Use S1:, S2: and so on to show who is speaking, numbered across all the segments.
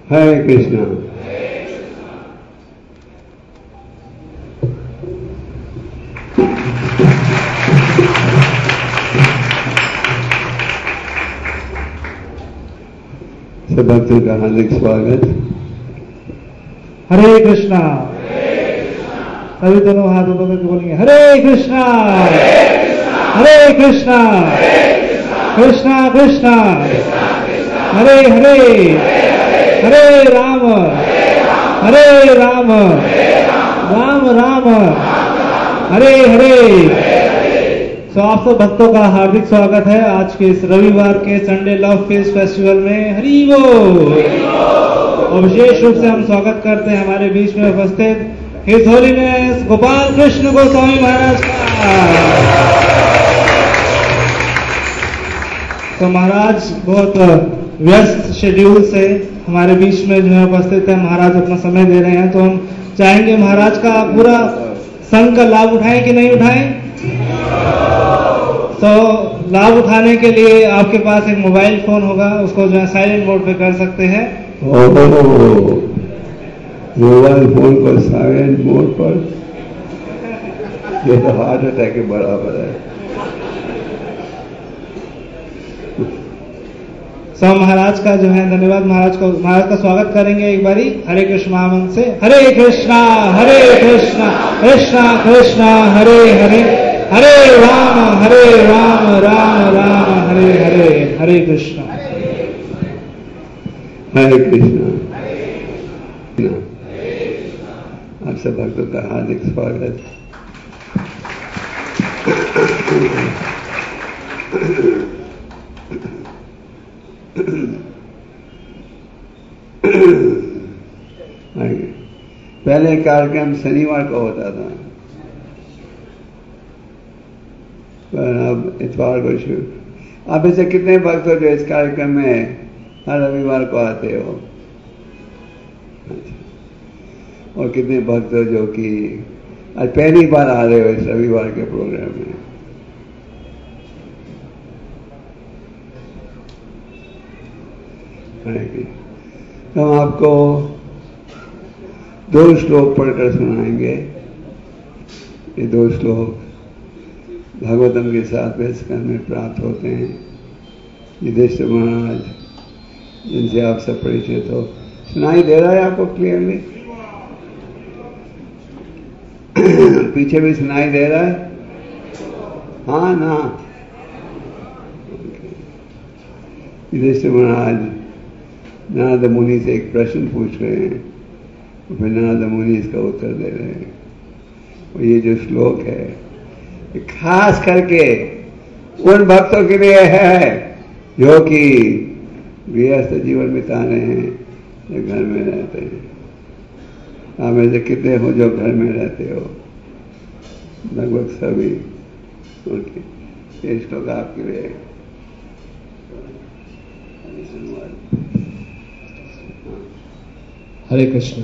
S1: हरे कृष्णा। सब भक्तों का हार्दिक स्वागत।
S2: हरे कृष्णा। सभी दोनों हाथ उठा करके बोलेंगे हरे कृष्णा हरे कृष्णा कृष्णा कृष्णा हरे हरे हरे राम राम राम हरे हरे। तो आप सब भक्तों का हार्दिक स्वागत है आज के इस रविवार के संडे लव फेस्ट फेस्टिवल में। हरि बोल। और विशेष रूप से हम स्वागत करते हैं हमारे बीच में उपस्थित हिज होलीनेस गोपाल कृष्ण गोस्वामी महाराज का। तो महाराज बहुत व्यस्त शेड्यूल से हमारे बीच में जो है उपस्थित है। महाराज अपना समय दे रहे हैं तो हम चाहेंगे महाराज का पूरा संघ का लाभ उठाएं कि नहीं उठाएं। तो लाभ उठाने के लिए आपके पास एक मोबाइल फोन होगा, उसको जो है साइलेंट मोड पे कर सकते हैं।
S1: मोबाइल फोन पर साइलेंट मोड पर, ये तो हार्ट अटैक के बराबर है।
S2: सब महाराज का जो है धन्यवाद। महाराज का स्वागत करेंगे एक बारी हरे कृष्ण महामंत्र से। हरे कृष्णा कृष्णा कृष्णा हरे हरे हरे राम राम राम हरे हरे। हरे कृष्णा।
S1: हरे कृष्णा। आप सब भक्तों का हार्दिक स्वागत। पहले कार्यक्रम शनिवार को होता था, पर अब इतवार को शुरू। आप ऐसे कितने भक्त हो जो इस कार्यक्रम में हर रविवार को आते हो? और कितने भक्त हो जो कि आज पहली बार आ रहे हो इस रविवार के प्रोग्राम में? हम आपको 2 श्लोक पढ़कर सुनाएंगे। ये 2 श्लोक भागवतम के 7वें स्कंद में प्राप्त होते हैं। युधिष्ठिर महाराज जिनसे आप सब परिचित हो। सुनाई दे रहा है आपको क्लियरली? पीछे भी सुनाई दे रहा है? हाँ ना। युधिष्ठिर महाराज नारद मुनि से एक प्रश्न पूछ रहे हैं, फिर नारद मुनि इसका उत्तर दे रहे हैं। और ये जो श्लोक है खास करके उन भक्तों के लिए है जो कि गृहस्थ जीवन बिता रहे हैं, जो घर में रहते हैं। आप में से कितने हो जो घर में रहते हो? लगभग सभी। ये श्लोक आपके लिए।
S3: हरे कृष्ण।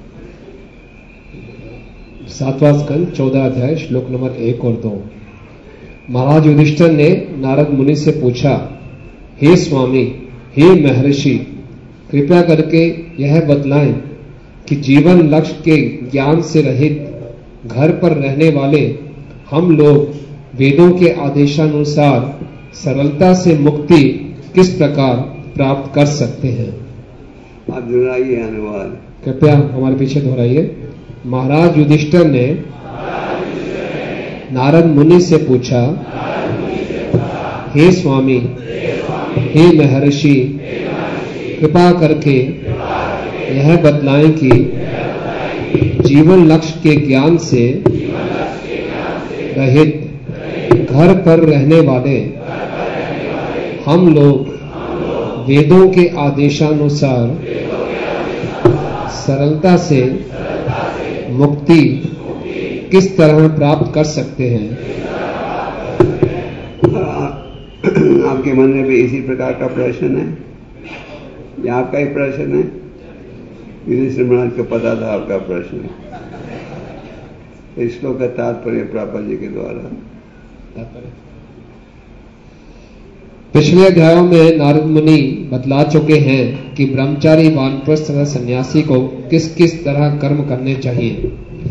S3: 7वां स्कंद 14 अध्याय श्लोक नंबर 1 और 2। महाराज युधिष्ठिर ने नारद मुनि से पूछा, हे स्वामी, हे महर्षि, कृपया करके यह बतलाएं कि जीवन लक्ष्य के ज्ञान से रहित घर पर रहने वाले हम लोग वेदों के आदेशानुसार सरलता से मुक्ति किस प्रकार प्राप्त कर सकते हैं?
S1: आप दोहराइए अनुवाद।
S3: कृपया हमारे पीछे दोहराइए। महाराज युधिष्ठिर ने नारद मुनि से पूछा, हे स्वामी, हे महर्षि, कृपा करके यह बतलाएं कि जीवन लक्ष्य के ज्ञान से रहित घर पर रहने वाले हम लोग वेदों के आदेशानुसार सरलता से मुक्ति किस तरह प्राप्त कर सकते हैं?
S1: आपके मन में भी इसी प्रकार का प्रश्न है? ये आपका ही प्रश्न है? युधिष्ठिर महाराज को पता था आपका प्रश्न है। इस श्लोक का तात्पर्य प्रापा जी के द्वारा।
S3: पिछले अध्यायों में नारद मुनि बतला चुके हैं कि ब्रह्मचारी, वानप्रस्थ तथा सन्यासी को किस किस तरह कर्म करने चाहिए।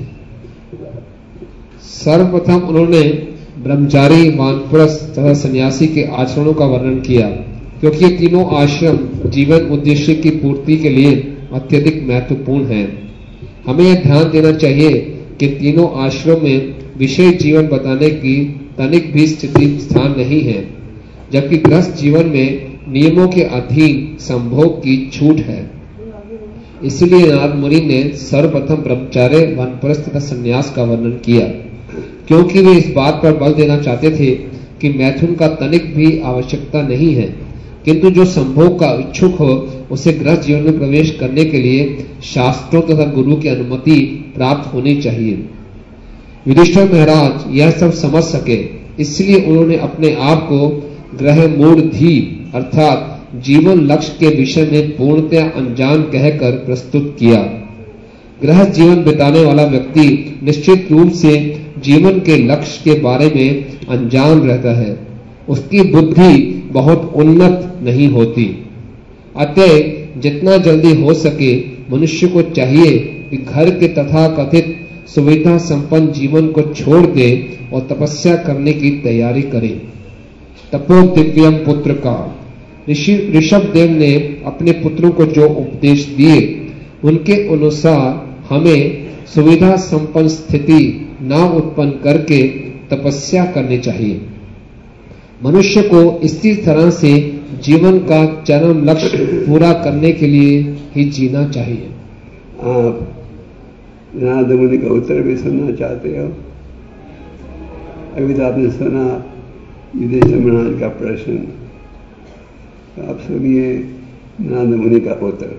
S3: सर्वप्रथम उन्होंने ब्रह्मचारी, वानप्रस्थ तथा सन्यासी के आचरणों का वर्णन किया, क्योंकि ये तीनों आश्रम जीवन उद्देश्य की पूर्ति के लिए अत्यधिक महत्वपूर्ण हैं। हमें यह ध्यान देना चाहिए कि तीनों आश्रम में विषय जीवन बताने की तनिक भी स्थिति स्थान नहीं है, जबकि गृहस्थ जीवन में नियमों के अधीन संभोग की छूट है। इसलिए नारद मुनि ने सर्वप्रथम ब्रह्मचार्य, वानप्रस्थ तथा संन्यास का वर्णन किया, क्योंकि वे इस बात पर बल देना चाहते थे कि मैथुन का तनिक भी आवश्यकता नहीं है, किंतु जो संभोग का इच्छुक हो उसे गृहस्थ जीवन में प्रवेश करने के लिए शास्त्रों तथा गुरु की अनुमति प्राप्त होनी चाहिए। युधिष्ठिर महाराज यह सब समझ सके, इसलिए उन्होंने अपने आप को ग्रह मूढ़धी अर्थात जीवन लक्ष्य के विषय में पूर्णतः अनजान कहकर प्रस्तुत किया। गृहस्थ जीवन बिताने वाला व्यक्ति निश्चित रूप से जीवन के लक्ष्य के बारे में अनजान रहता है, उसकी बुद्धि बहुत उन्नत नहीं होती। अतः जितना जल्दी हो सके मनुष्य को चाहिए कि घर के तथा कथित सुविधा संपन्न जीवन को छोड़ दे और तपस्या करने की तैयारी करे। तपो दिव्यम पुत्र का ऋषि ऋषभ देव ने अपने पुत्रों को जो उपदेश दिए उनके अनुसार हमें सुविधा संपन्न स्थिति न उत्पन्न करके तपस्या करनी चाहिए। मनुष्य को इसी तरह से जीवन का चरम लक्ष्य पूरा करने के लिए ही जीना चाहिए।
S1: आप नारद मुनि का उत्तर भी सुनना चाहते हो? अभी तो आपने सुना युधिष्ठिर महाराज का प्रश्न, तो आप सुनिए नारद मुनि का उत्तर।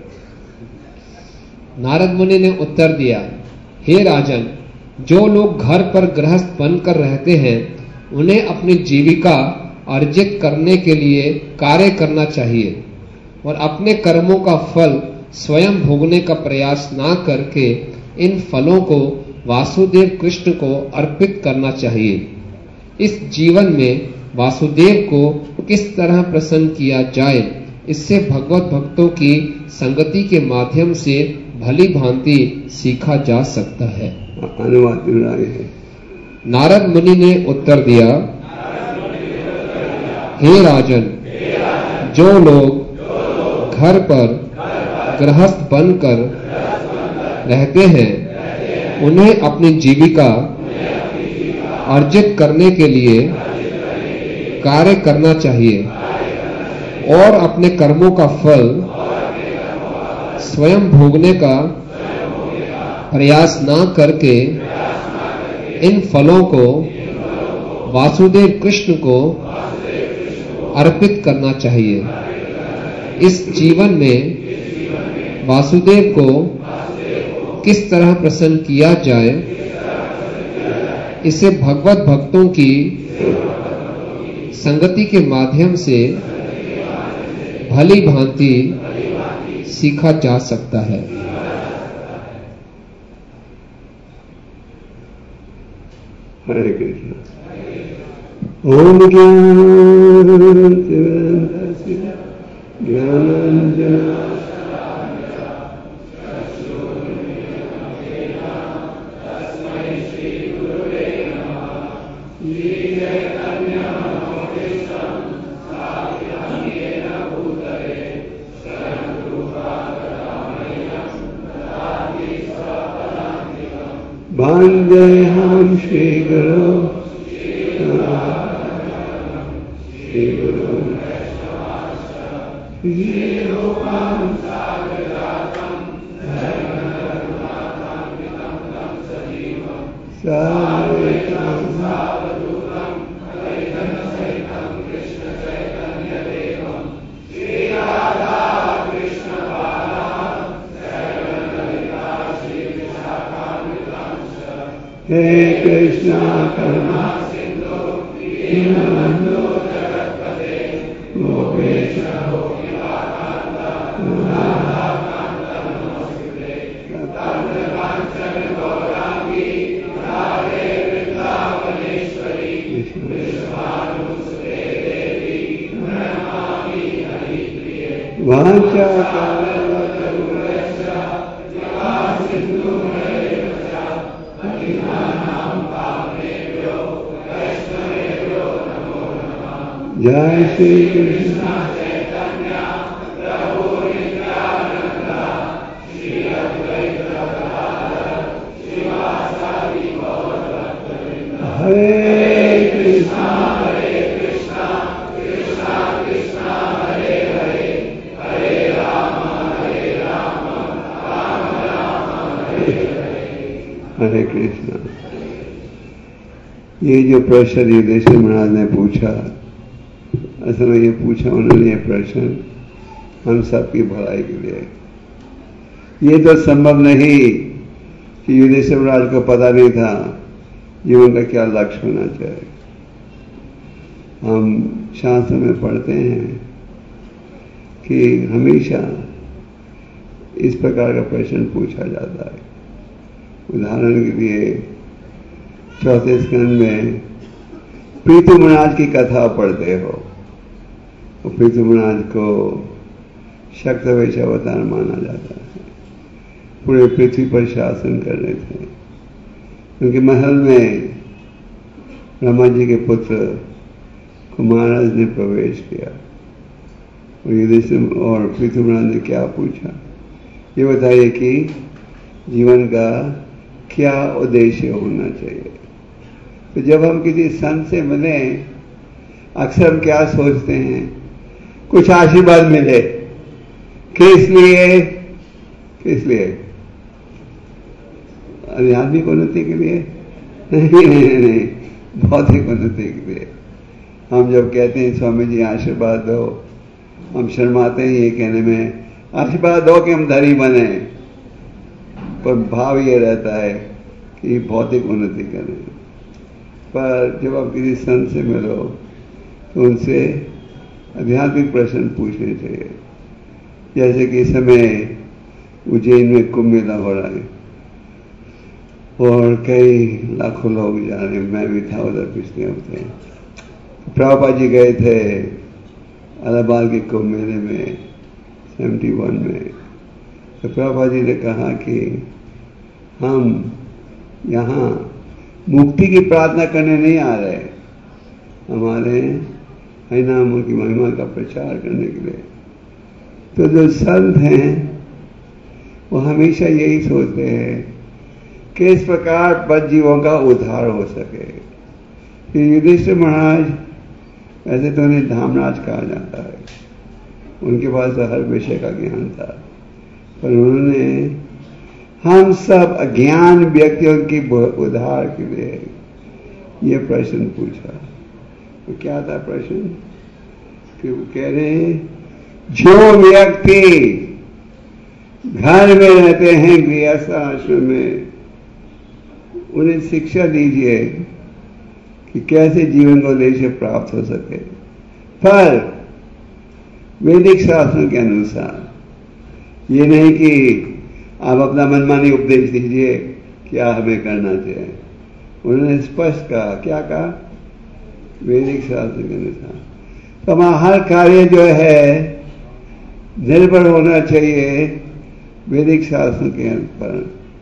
S3: नारद मुनि ने उत्तर दिया, हे राजन, जो लोग घर पर गृहस्थ बनकर रहते हैं उन्हें अपनी जीविका अर्जित करने के लिए कार्य करना चाहिए और अपने कर्मों का फल स्वयं भोगने का प्रयास ना करके इन फलों को वासुदेव कृष्ण को अर्पित करना चाहिए। इस जीवन में वासुदेव को किस तरह प्रसन्न किया जाए, इससे भगवत भक्तों की संगति के माध्यम से भली भांति सीखा जा सकता है।
S1: अनुवाद है।
S3: नारद मुनि ने उत्तर दिया, हे राजन, जो लोग घर पर गृहस्थ बनकर रहते हैं उन्हें अपनी जीविका अर्जित करने के लिए कार्य करना चाहिए और अपने कर्मों का फल स्वयं भोगने का प्रयास ना करके इन फलों को वासुदेव कृष्ण को अर्पित करना चाहिए। इस जीवन में वासुदेव को किस तरह प्रसन्न किया जाए, इसे भगवत भक्तों की संगति के माध्यम से भली भांति सीखा जा सकता है।
S1: हरे कृष्ण। ओम ज्ञानांजन वंदेहं श्री गुरु हे कृष्णा करुणा सिंधु दीनबंधु जगत्पते गोपेश गोपीकांता राधाकांता नमोस्तुते तप्तकांचन गौरांगी राधे वृंदावनेश्वरी विश्वानुसुते देवी वाचा जय श्री कृष्ण हरे कृष्णा हरे कृष्णा। ये जो प्रश्न युधिष्ठिर महाराज ने पूछा, असल में ये पूछा उन्होंने, ये प्रश्न हम सबकी भलाई के लिए। ये तो संभव नहीं कि युधिष्ठिर महाराज को पता नहीं था जीवन का क्या लक्ष्य होना चाहिए। हम शास्त्र में पढ़ते हैं कि हमेशा इस प्रकार का प्रश्न पूछा जाता है। उदाहरण के लिए 4थे स्कंद में पृथु महाराज की कथा पढ़ते हो। और पृथु महाराज को शक्त वैश्य अवतार माना जाता है, पूरे पृथ्वी पर शासन कर रहे थे। उनके महल में ब्रह्मा जी के पुत्र कुमारज ने प्रवेश किया और युधिष्ठिर और पृथु महाराज ने क्या पूछा, ये बताइए कि जीवन का क्या उद्देश्य होना चाहिए। तो जब हम किसी संत से मिले, अक्सर हम क्या सोचते हैं, कुछ आशीर्वाद मिले। किस लिए? किस लिए? आध्यात्मिक उन्नति के लिए? नहीं, भौतिक उन्नति के लिए। हम जब कहते हैं स्वामी जी आशीर्वाद दो, हम शर्माते हैं ये कहने में, आशीर्वाद दो कि हम धनी बने। पर भाव ये रहता है कि भौतिक उन्नति करें। पर जब आप किसी संत से मिलो तो उनसे आध्यात्मिक प्रश्न पूछने चाहिए। जैसे कि इस समय उज्जैन में कुंभ मेला हो रहा है और कई लाखों लोग जा रहे हैं। मैं भी था उधर पिछले हफ्ते। प्रभुपाद जी गए थे इलाहाबाद के कुंभ मेले में 71 में। तो प्रभुपाद जी ने कहा कि हम यहाँ मुक्ति की प्रार्थना करने नहीं आ रहे, हमारे हरिनाम की महिमा का प्रचार करने के लिए। तो जो संत हैं वो हमेशा यही सोचते हैं कि इस प्रकार बद जीवों का उद्धार हो सके। कि युधिष्ठिर महाराज, वैसे तो उन्हें धामराज कहा जाता है, उनके पास तो हर विषय का ज्ञान था, पर उन्होंने हम सब अज्ञान व्यक्तियों की उद्धार के लिए ये प्रश्न पूछा। तो क्या था प्रश्न? कि वो कह रहे हैं, जो व्यक्ति घर में रहते हैं गृहस्थ आश्रम में, उन्हें शिक्षा दीजिए कि कैसे जीवन का उद्देश्य प्राप्त हो सके, पर वैदिक शास्त्रों के अनुसार। ये नहीं कि आप अपना मनमानी उपदेश दीजिए क्या हमें करना चाहिए। उन्होंने स्पष्ट कहा, क्या कहा? वैदिक शास्त्र के अनुसार। तो हमारा हर कार्य जो है निर्भर होना चाहिए वैदिक शास्त्रों के पर।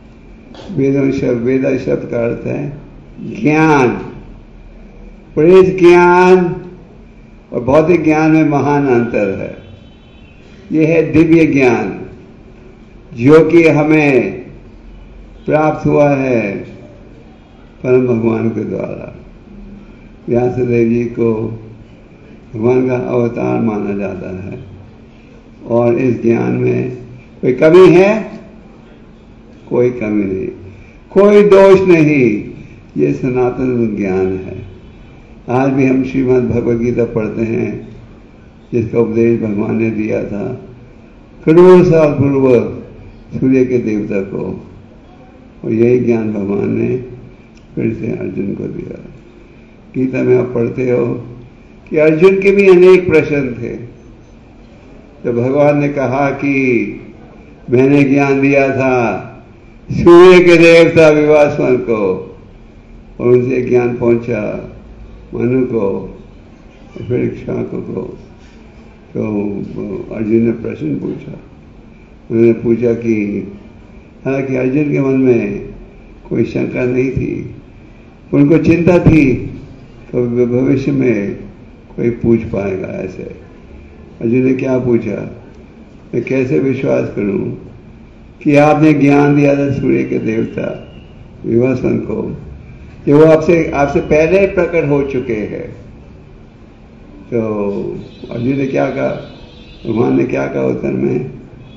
S1: वेद शब्द का अर्थ है ज्ञान। पर इस ज्ञान और भौतिक ज्ञान में महान अंतर है। यह है दिव्य ज्ञान, जो कि हमें प्राप्त हुआ है परम भगवान के द्वारा। व्यासदेव जी को भगवान का अवतार माना जाता है और इस ज्ञान में कोई कमी है? कोई कमी नहीं, कोई दोष नहीं। ये सनातन ज्ञान है। आज भी हम श्रीमद् भगवद गीता पढ़ते हैं, जिसका उपदेश भगवान ने दिया था करोड़ साल पूर्व सूर्य के देवता को, और यही ज्ञान भगवान ने फिर से अर्जुन को दिया। गीता में आप पढ़ते हो कि अर्जुन के भी अनेक प्रश्न थे। तो भगवान ने कहा कि मैंने ज्ञान दिया था सूर्य के देवता विवासवन को, और उनसे ज्ञान पहुंचा मनु को, फिर शाको को, तो अर्जुन ने प्रश्न पूछा। उन्होंने पूछा कि हालांकि अर्जुन के मन में कोई शंका नहीं थी, उनको चिंता थी कि भविष्य में कोई पूछ पाएगा ऐसे। अर्जुन ने क्या पूछा, मैं कैसे विश्वास करूं कि आपने ज्ञान दिया था सूर्य के देवता विवस्वन को, कि वो आपसे पहले प्रकट हो चुके हैं। तो अर्जुन ने क्या कहा, भगवान ने क्या कहा उत्तर में,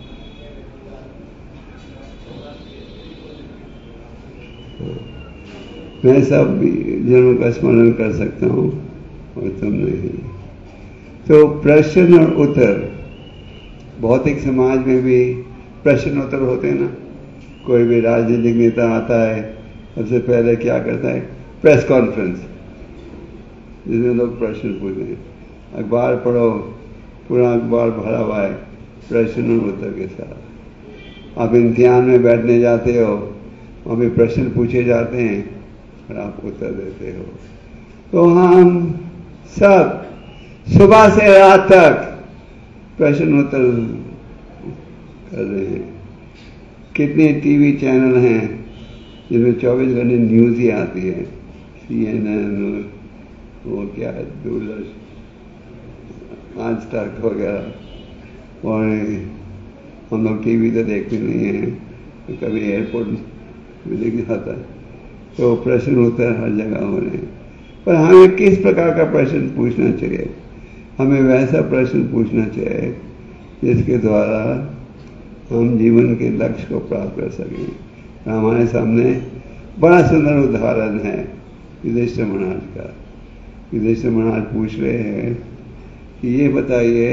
S1: मैं सब जन्म का स्मरण कर सकता हूं और तुम नहीं। तो प्रश्न और उत्तर, भौतिक समाज में भी प्रश्न उत्तर होते हैं ना। कोई भी राजनीतिक नेता आता है, सबसे पहले क्या करता है, प्रेस कॉन्फ्रेंस, जिसमें लोग प्रश्न पूछते हैं। अखबार पढ़ो, पूरा अखबार भरा हुआ है प्रश्न और उत्तर के साथ। आप इम्तिहान में बैठने जाते हो, वहाँ भी प्रश्न पूछे जाते हैं और आप उत्तर देते हो। तो हम सब सुबह से रात तक प्रश्न उत्तर कर रहे हैं। कितने टीवी चैनल हैं जिनमें 24 घंटे न्यूज़ ही आती है, CNN, वो क्या है, दूरदर्शन, आज तक वगैरह। और हम लोग टीवी तो देखते नहीं हैं, तो कभी एयरपोर्ट में दिख जाता है। तो प्रश्न उत्तर हर जगह हो रहे हैं। पर हमें किस प्रकार का प्रश्न पूछना चाहिए? हमें वैसा प्रश्न पूछना चाहिए जिसके द्वारा हम जीवन के लक्ष्य को प्राप्त कर सकें। हमारे सामने बड़ा सुंदर उदाहरण है युधिष्ठिर महाराज का। युधिष्ठिर महाराज पूछ रहे हैं कि ये बताइए,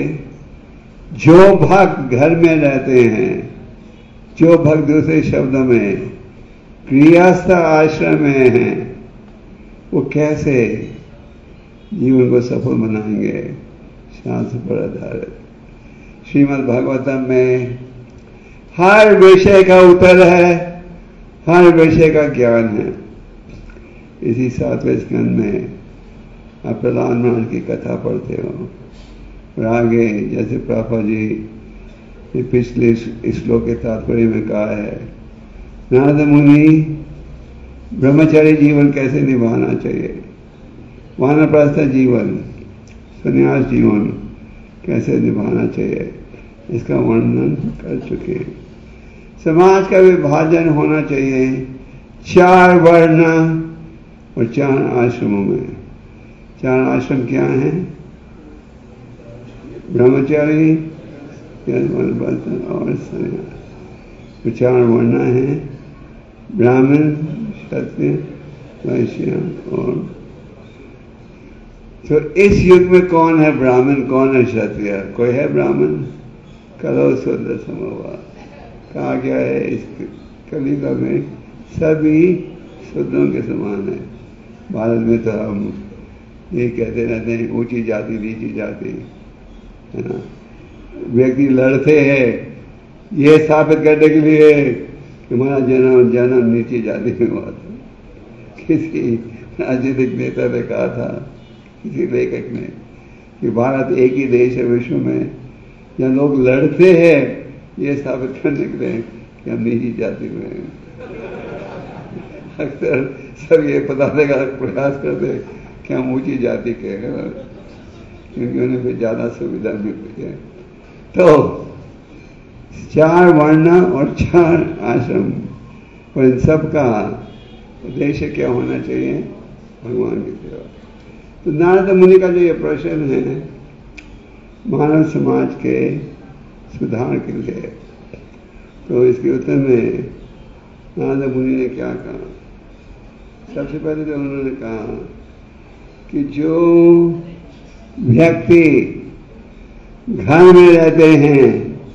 S1: जो भक्त घर में रहते हैं, जो भक्त दूसरे शब्दों में गृहस्थ आश्रम में हैं, वो कैसे जीवन को सफल बनाएंगे? शास्त्र पर आधारित श्रीमद् भागवतम में हर विषय का उत्तर है, हर विषय का ज्ञान है। इसी 7वें स्कंद में आप प्रहलाद महाराज की कथा पढ़ते हो और आगे जैसे प्रभा जी पिछले श्लोक के तात्पर्य में कहा है, नारद मुनि ब्रह्मचारी जीवन कैसे निभाना चाहिए, वानप्रस्थ जीवन, संन्यास जीवन कैसे निभाना चाहिए, इसका वर्णन कर चुके हैं। समाज का विभाजन होना चाहिए 4 वर्ण और 4 आश्रमों में। 4 आश्रम क्या हैं? ब्रह्मचारी, और संन्यास। तो 4 वर्ण हैं, ब्राह्मण, क्षत्रिय, वैश्य और। तो इस युग में कौन है ब्राह्मण, कौन है क्षत्रिय? कोई है ब्राह्मण? कलो शूद्र समवा। कहा गया है इस कलियुग में सभी शूद्रों के समान है। भारत में तो हम ये कहते रहते हैं ऊंची जाति नीची जाति, है ना। व्यक्ति लड़ते हैं ये साबित करने के लिए कि हमारा जन्म नीची जाति में हुआ था। किसी राजनीतिक नेता ने कहा था, किसी लेखक ने, कि भारत एक ही देश है विश्व में जहाँ लोग लड़ते हैं ये साबित करने के लिए कि हम नीची जाति में हैं। अक्सर सब ये बताने का प्रयास करते कि हम ऊंची जाति के हैं, क्योंकि उन्हें फिर ज्यादा सुविधा मिलती है। तो 4 वर्ण और 4 आश्रम, और इन सब का उद्देश्य क्या होना चाहिए? भगवान की सेवा। तो नारद मुनि का जो ये प्रश्न है मानव समाज के सुधार के लिए, तो इसके उत्तर में नारद मुनि ने क्या कहा? सबसे पहले तो उन्होंने कहा कि जो व्यक्ति घर में रहते हैं,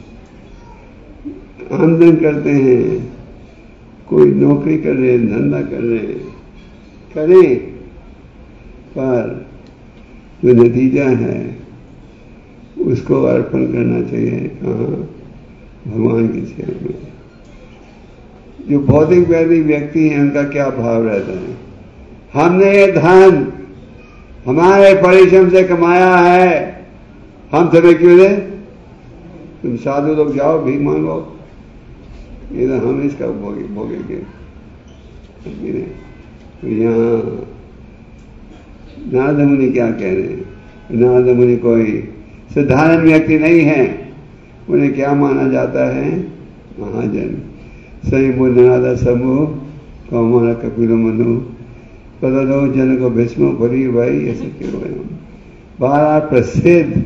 S1: आमदन करते हैं, कोई नौकरी कर रहे हैं, धंधा कर रहे हैं, करें, पर जो नतीजा है उसको अर्पण करना चाहिए कहाँ? भगवान की सेवा में। जो भौतिक व्यक्ति हैं उनका क्या भाव रहता है? हमने ये धन हमारे परिश्रम से कमाया है, हम तुम्हें क्यों दे? तुम साधु लोग जाओ, भीख मांगो, ये तो हम इसका भोगेंगे। तो यहाँ नारद मुनि क्या कह रहे हैं? नारद मुनि कोई साधारण व्यक्ति नहीं है, उन्हें क्या माना जाता है? महाजन। सही नारद समूह कौमार कपिल मनु पदो जन को भीष्म भरी भाई, ऐसे क्यों है? 12 प्रसिद्ध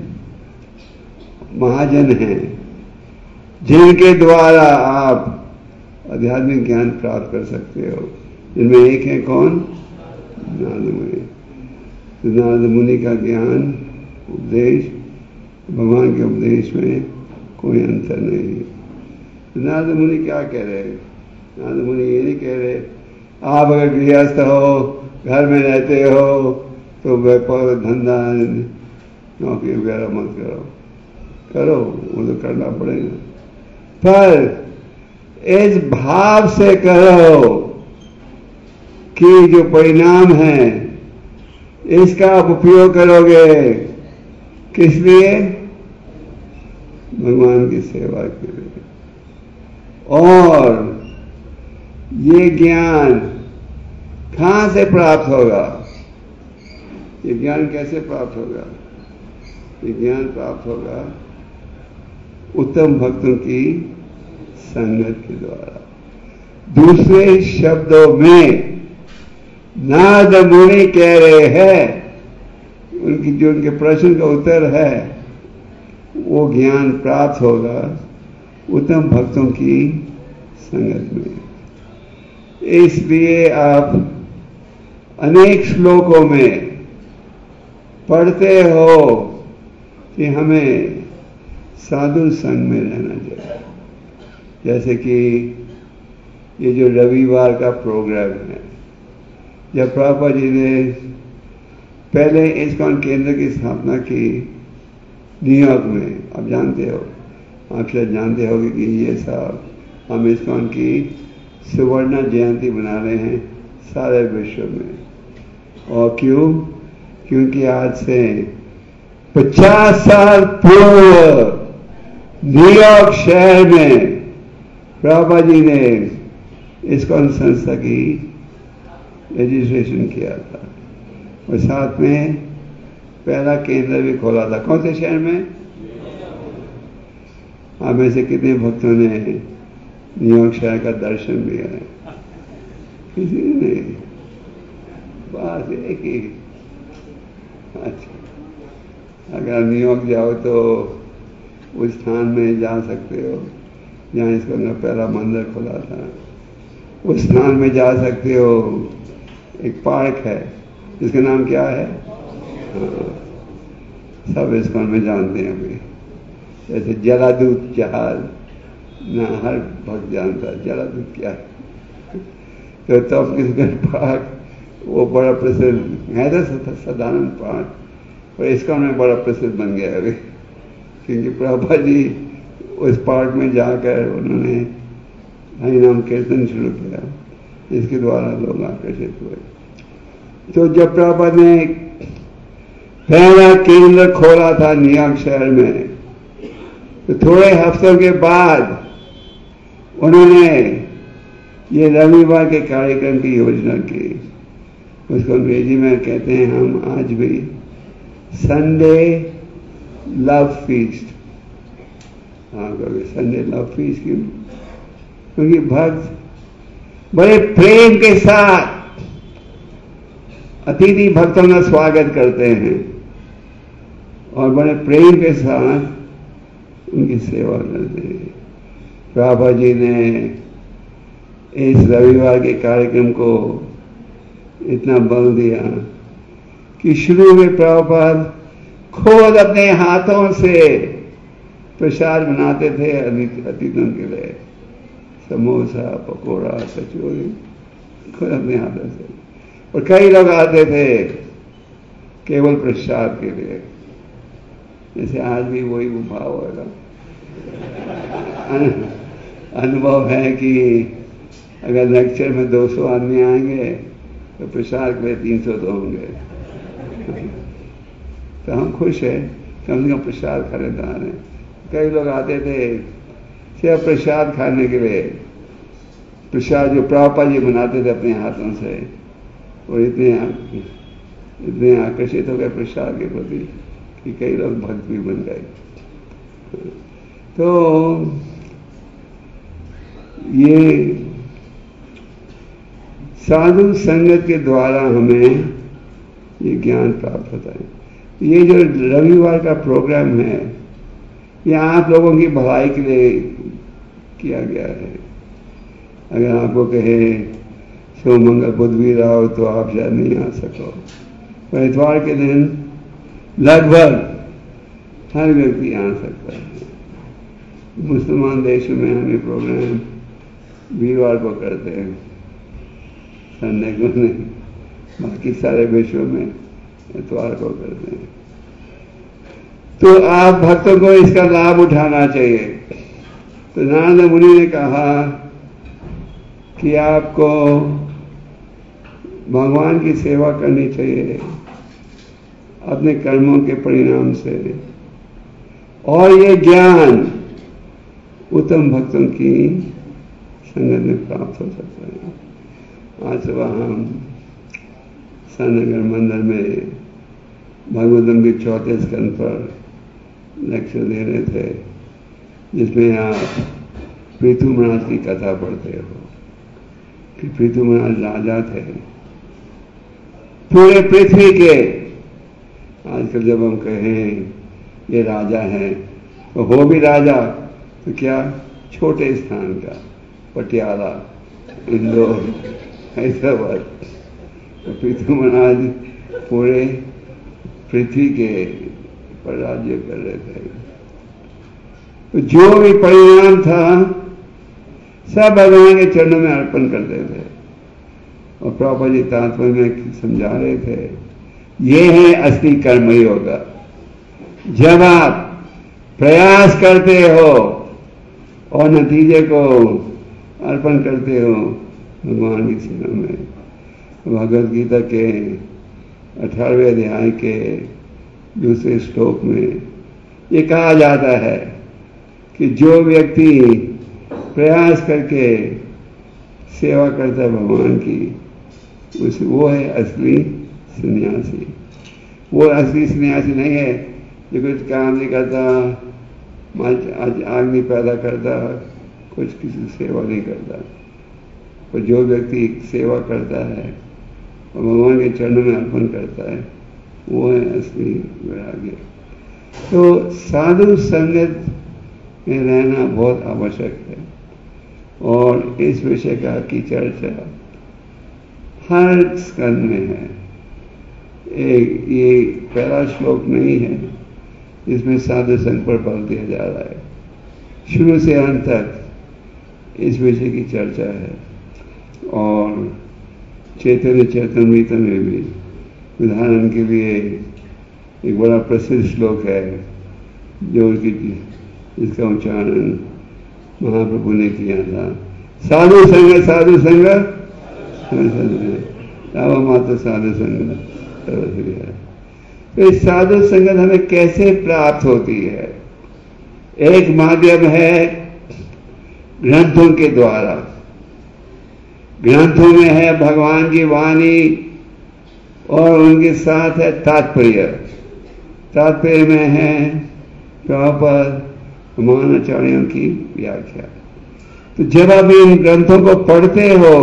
S1: महाजन हैं जिनके द्वारा आप आध्यात्मिक ज्ञान प्राप्त कर सकते हो। जिनमें एक है कौन? नारद मुनि। तो नारद मुनि का ज्ञान, उपदेश, भगवान के उपदेश में कोई अंतर नहीं है। तो नारद मुनि क्या कह रहे हैं? नारद मुनि ये नहीं कह रहे आप अगर गृहस्थ हो, घर में रहते हो, तो व्यापार धंधा नौकरी वगैरह मत करो, वो तो करना पड़ेगा, पर इस भाव से करो कि जो परिणाम है इसका आप उपयोग करोगे किस लिए? भगवान की सेवा के लिए। और ये ज्ञान कहां से प्राप्त होगा? ये ज्ञान कैसे प्राप्त होगा? ये ज्ञान प्राप्त होगा उत्तम भक्तों की संगत के द्वारा। दूसरे शब्दों में नारद मुनि कह रहे हैं, उनके प्रश्न का उत्तर है, वो ज्ञान प्राप्त होगा उत्तम भक्तों की संगत में। इसलिए आप अनेक श्लोकों में पढ़ते हो कि हमें साधु संग में रहना चाहिए। जैसे कि ये जो रविवार का प्रोग्राम है, जब प्रभुपाद जी ने पहले इस्कॉन केंद्र की स्थापना की न्यूयॉर्क में, आप जानते हो, आप शायद जानते होंगे कि ये साहब हम इस्कॉन की सुवर्ण जयंती मना रहे हैं सारे विश्व में। और क्यों? क्योंकि आज से 50 साल पूर्व न्यूयॉर्क शहर में प्रभुपाद जी ने इस्कॉन संस्था की रजिस्ट्रेशन किया था, और साथ में पहला केंद्र भी खोला था। कौन से शहर में? आप में से कितने भक्तों ने न्यूयॉर्क शहर का दर्शन भी है? किसी ने नहीं, बस एक ही। अच्छा, अगर न्यूयॉर्क जाओ तो उस स्थान में जा सकते हो जहाँ इसका पहला मंदिर खुला था। उस स्थान में जा सकते हो। एक पार्क है जिसका नाम क्या है? सब इस्कॉन में जानते हैं अभी। जैसे जलादूत जहाज ना हर भक्त जानता है जलादूत क्या है। तो तब पार्क वो बड़ा प्रसिद्ध है, तो साधारण पार्क, और इस्कॉन में बड़ा प्रसिद्ध बन गया अभी, क्योंकि प्रभुपाद जी उस पार्क में जाकर उन्होंने हरि नाम कीर्तन शुरू किया, जिसके द्वारा लोग आकर्षित हुए। तो जब प्रभुपाद ने पहला केंद्र खोला था न्यूयॉर्क शहर में, तो थोड़े हफ्तों के बाद उन्होंने ये रविवार के कार्यक्रम की योजना की। उसको अंग्रेजी में कहते हैं हम आज भी संडे लव फीस्ट। हाँ, कभी संडे लव फीस्ट क्यों? क्योंकि भक्त बड़े प्रेम के साथ अतिथि भक्तों का स्वागत करते हैं और बड़े प्रेम के साथ उनकी सेवा करते हैं। प्रभुपाद जी ने इस रविवार के कार्यक्रम को इतना बल दिया कि शुरू में प्रभुपाद खुद अपने हाथों से प्रसाद बनाते थे अतिथियों के लिए, समोसा, पकोड़ा, कचौड़ी, खुद अपने हाथों से। और कई लोग आते थे केवल प्रसाद के लिए। जैसे आज भी वही भाव होगा। अनुभव है कि अगर लेक्चर में 200 आदमी आएंगे तो प्रसाद के लिए 300 तो होंगे। तो हम खुश हैं कम से कम प्रसाद खरीदार हैं। कई लोग आते थे सिर्फ प्रसाद खाने के लिए। प्रसाद जो प्रभुपाद जी बनाते थे अपने हाथों से, और इतने आकर्षित हो गए प्रसाद के प्रति कि कई लोग भक्त भी बन गए। तो ये साधु संगत के द्वारा हमें ये ज्ञान प्राप्त होता है। ये जो रविवार का प्रोग्राम है, ये आप लोगों की भलाई के लिए किया गया है। अगर आपको कहे सोम मंगल बुधवीर आओ तो आप शायद नहीं आ सको, पर इतवार के दिन लगभग हर व्यक्ति आ सकता है। मुसलमान देशों में हम ये प्रोग्राम वीरवार को करते हैं, संडे को नहीं। बाकी सारे विश्व में इतवार को करते हैं। तो आप भक्तों को इसका लाभ उठाना चाहिए। तो नारद मुनि ने कहा कि आपको भगवान की सेवा करनी चाहिए अपने कर्मों के परिणाम से, और ये ज्ञान उत्तम भक्तों की संगत में प्राप्त हो सकता है। आज सुबह हम सानगर मंदिर में भागवतम के 4थे स्कंद पर लेक्चर दे रहे थे, जिसमें आप पृथु महाराज की कथा पढ़ते हो कि पृथु महाराज राजा थे पूरे पृथ्वी के। आजकल जब हम कहें ये राजा है, तो हो भी राजा तो क्या छोटे स्थान का, पटियाला, इंदौर, हैदराबाद। तो पृथु महाराज पूरे पृथ्वी के पर राज्य कर रहे थे। तो जो भी परिणाम था सब भगवान के चरणों में अर्पण करते थे। और प्रभुपाद जी तात्पर्य में समझा रहे थे, ये है असली कर्मयोग। जब आप प्रयास करते हो और नतीजे को अर्पण करते हो भगवान की सेवा में। भगवद गीता के 18वें अध्याय के दूसरे श्लोक में ये कहा जाता है कि जो व्यक्ति प्रयास करके सेवा करता है भगवान की, वो है असली सन्यासी। वो असली सन्यासी नहीं है जो कुछ काम नहीं करता, आग नहीं पैदा करता, कुछ किसी सेवा नहीं करता। पर जो व्यक्ति सेवा करता है और भगवान के चरणों में अर्पण करता है, वो है असली वैराग्य। तो साधु संगत में रहना बहुत आवश्यक है, और इस विषय का की चर्चा हर स्कंद में है। ये पहला श्लोक नहीं है जिसमें साधु संग पर बल दिया जा रहा है। शुरू से अंत तक इस विषय की चर्चा है। और चैतन्य चैतन्यता में भी उदाहरण के लिए एक बड़ा प्रसिद्ध श्लोक है जो जिसका उच्चारण महाप्रभु ने किया था, साधु संग साधु संग मात्र साधु संग। तो इस साधु संगत हमें कैसे प्राप्त होती है? एक माध्यम है ग्रंथों के द्वारा। ग्रंथों में है भगवान की वाणी और उनके साथ है तात्पर्य। तात्पर्य में है प्रभुपाद महानाचार्यों की व्याख्या। तो जब आप इन ग्रंथों को पढ़ते हो,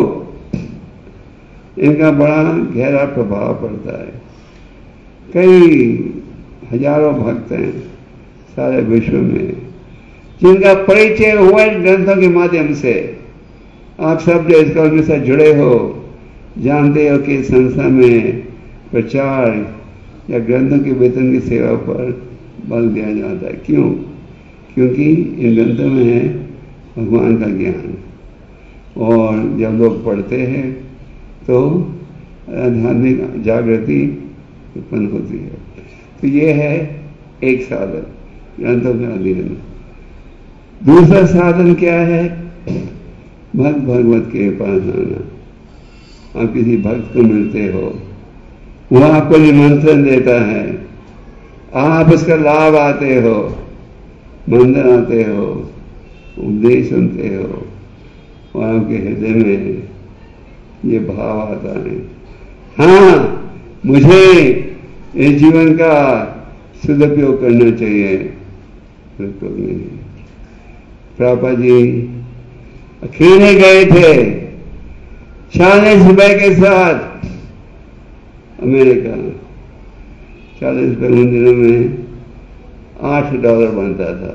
S1: इनका बड़ा गहरा प्रभाव पड़ता है। कई हजारों भक्त हैं सारे विश्व में जिनका परिचय हुआ इन ग्रंथों के माध्यम से। आप सब जो इसका उनके साथ जुड़े हो, जानते हो कि संस्था में प्रचार या ग्रंथों के वेतन की सेवा पर बल दिया जाता है। क्यों? क्योंकि इन ग्रंथों में है भगवान का ज्ञान, और जब लोग पढ़ते हैं तो आध्यात्मिक जागृति उत्पन्न होती है। तो ये है एक साधन, ग्रंथों का अध्ययन। दूसरा साधन क्या है? भक्त भगवत के पास आना। आप किसी भक्त को मिलते हो, वह आपको निमंत्रण देता है, आप उसका लाभ आते हो, मंदिर आते हो, उपदेश सुनते हो और आपके हृदय में ये भाव आता है, हाँ मुझे इस जीवन का सदुपयोग करना चाहिए। बिल्कुल नहीं। प्रभुपाद जी अकेले गए थे 40 रुपए के साथ अमेरिका। 40 रुपए उन दिनों में $8 बनता था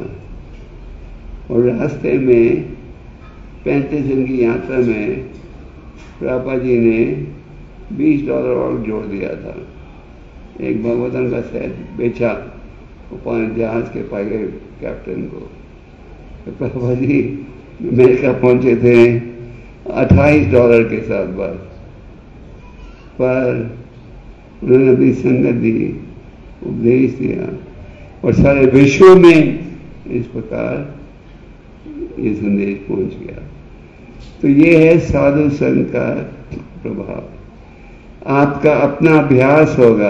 S1: और रास्ते में 35 दिन की यात्रा में प्रभुपाद जी ने $20 और जोड़ दिया था। एक भगवतन का सेट बेचा जहाज के पायलट कैप्टन को। तो प्रभुपाद जी अमेरिका पहुंचे थे $28 के साथ बस, पर उन्होंने अपनी संगत दी, उपदेश दिया और सारे विश्व में इस प्रकार ये संदेश पहुंच गया। तो ये है साधु संघ का प्रभाव। आपका अपना अभ्यास होगा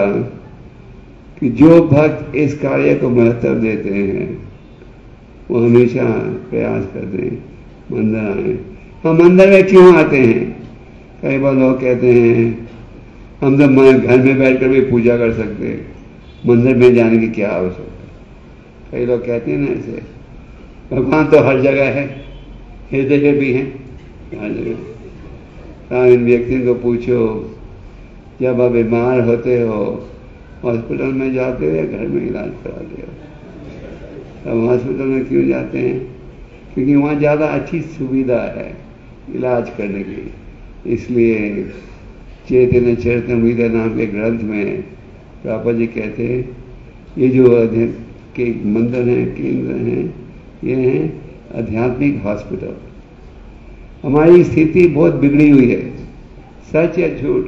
S1: कि जो भक्त इस कार्य को महत्व देते हैं वो हमेशा प्रयास करते हैं मंदिर आए। हम मंदिर में क्यों आते हैं? कई बार लोग कहते हैं हम तो घर में बैठकर भी पूजा कर सकते हैं, मंदिर में जाने की क्या आवश्यकता। कई लोग कहते हैं ना ऐसे, भगवान तो हर जगह है, हृदय में भी है हर जगह। इन व्यक्तियों को पूछो, जब आप बीमार होते हो हॉस्पिटल में जाते हो या घर में इलाज कराते हो? अब हॉस्पिटल में क्यों जाते हैं? क्योंकि वहाँ ज़्यादा अच्छी सुविधा है इलाज करने की। इसलिए चैतन्य चरितमृत नाम के ग्रंथ में प्रभुपाद जी कहते हैं ये जो के मंदिर हैं, केंद्र हैं, ये हैं आध्यात्मिक हॉस्पिटल। हमारी स्थिति बहुत बिगड़ी हुई है, सच या झूठ?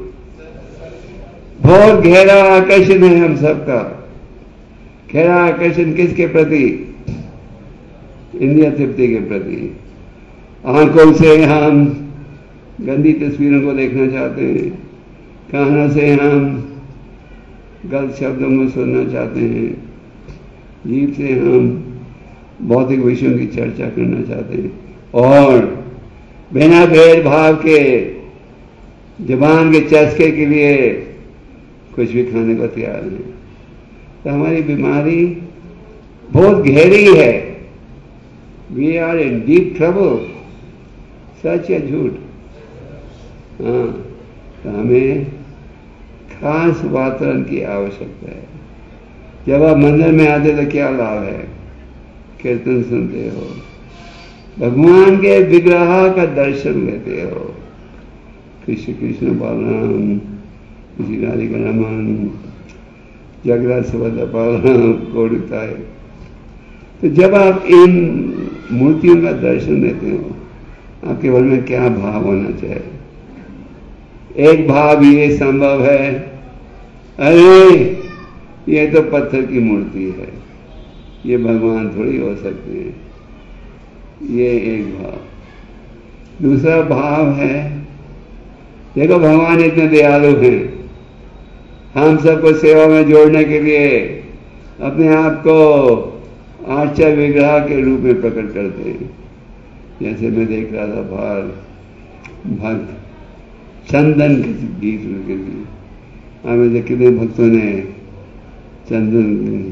S1: बहुत गहरा आकर्षण है हम सबका। गहरा आकर्षण किसके प्रति? इंद्रिय तृप्ति के प्रति। आंखों से हम गंदी तस्वीरों को देखना चाहते हैं, कानों से हम गलत शब्दों को सुनना चाहते हैं, जीभ से हम भौतिक विषयों की चर्चा करना चाहते हैं और बिना भेदभाव के जुबान के चस्के के लिए कुछ भी खाने को तैयार है। तो हमारी बीमारी बहुत गहरी है। We are in deep trouble. सच या झूठ? हाँ, तो हमें खास वातावरण की आवश्यकता है। जब आप मंदिर में आते तो क्या लाभ है? कीर्तन सुनते हो, भगवान के विग्रह का दर्शन लेते हो। कृष्ण कृष्ण बलराम, श्री राधिका रमन, जगन्नाथ सुभद्रा बलराम गौड़ता है। तो जब आप इन मूर्तियों का दर्शन लेते हो, आपके मन में क्या भाव होना चाहिए? एक भाव ये संभव है, अरे ये तो पत्थर की मूर्ति है, ये भगवान थोड़ी हो सकते हैं। ये एक भाव। दूसरा भाव है, देखो भगवान इतने दयालु हैं, हम सबको सेवा में जोड़ने के लिए अपने आप को आचार्य विग्रह के रूप में प्रकट करते हैं। जैसे मैं देख रहा था बाहर भक्त चंदन के गीत के लिए, हमें से कितने भक्तों ने चंदन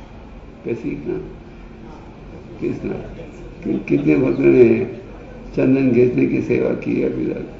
S1: कितने भक्तों ने चंदन घिसने की सेवा की अभी तक?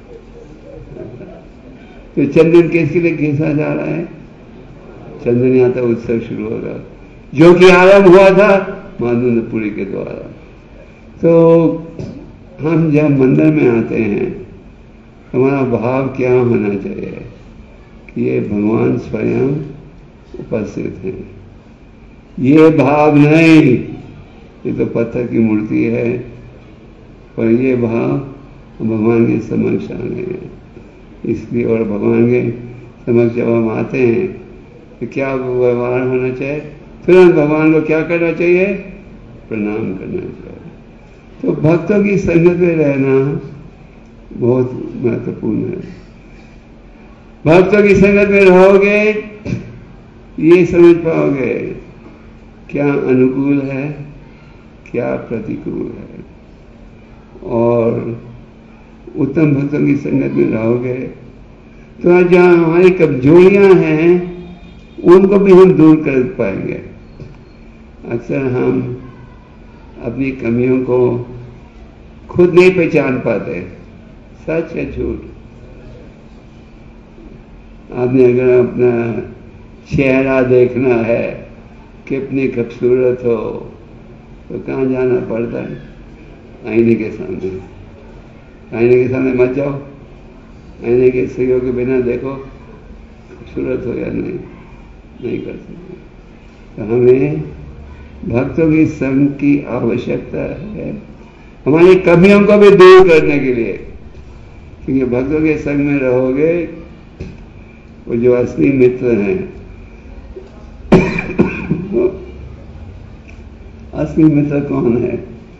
S1: तो चंदन किसके लिए घिसा जा रहा है? चंदन यात्रा उत्सव शुरू होगा जो कि आरंभ हुआ था माधवपुरी के द्वारा। तो हम जब मंदिर में आते हैं, हमारा भाव क्या होना चाहिए कि ये भगवान स्वयं उपस्थित हैं। ये भाव नहीं ये तो पत्थर की मूर्ति है, पर ये भाव भगवान के समक्ष आने हैं। इसलिए और भगवान के समक्ष जब हम आते हैं तो क्या व्यवहार होना चाहिए? तुरंत भगवान को क्या करना चाहिए? प्रणाम करना चाहिए। तो भक्तों की संगत में रहना बहुत महत्वपूर्ण है। भक्तों की संगत में रहोगे, ये समझ पाओगे क्या अनुकूल है, क्या प्रतिकूल है। और उत्तम भक्तों की संगत में रहोगे तो आज जहाँ हमारी कमजोरियां हैं उनको भी हम दूर कर पाएंगे। अक्सर हम अपनी कमियों को खुद नहीं पहचान पाते, सच है झूठ। आपने अगर अपना चेहरा देखना है कितनी खूबसूरत हो तो कहाँ जाना पड़ता है? आईने के सामने। आईने के सामने मत जाओ, आईने के सहयोग के बिना देखो खूबसूरत हो या नहीं कर सकते। तो हमें भक्तों की संग की आवश्यकता है, हमारी कमियों को भी दूर करने के लिए। क्योंकि भक्तों के संग में रहोगे, वो जो असली मित्र हैं, असली मित्र कौन है?